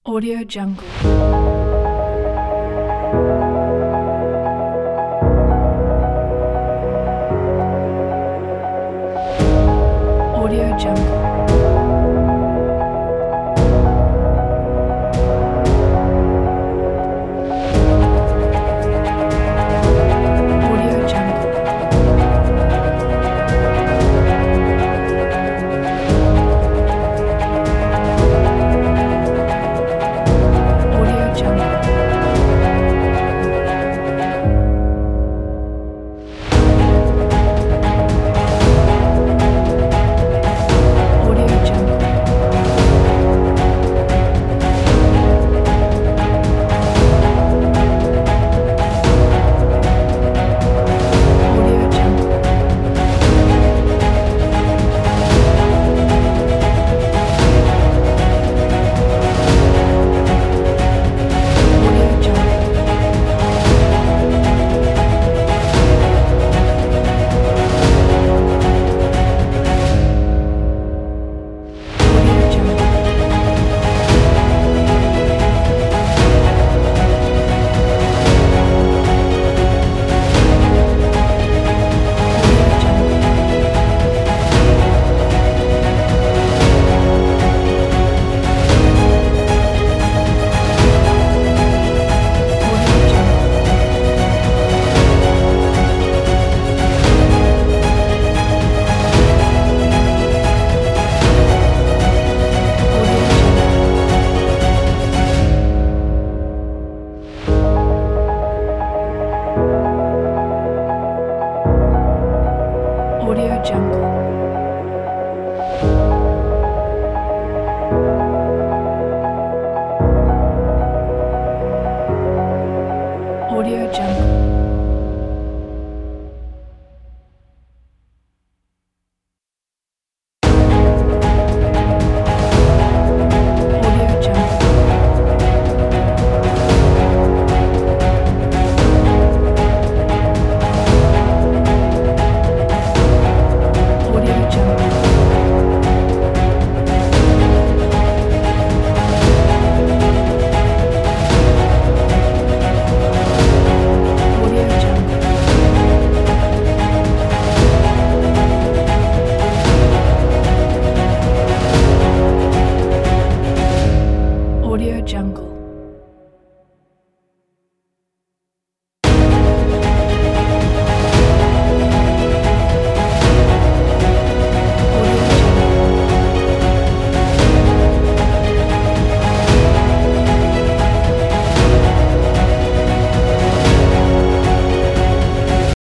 Audio Jungle. Audio Jungle. Audio Jungle. Audio Jungle. Audio Jungle. Audio Jungle. Audio Jungle. Audio Jungle. Audio Jungle. Audio Jungle. Audio Jungle. Audio Jungle. Audio Jungle. Audio Jungle. Audio Jungle. Audio Jungle. Audio Jungle.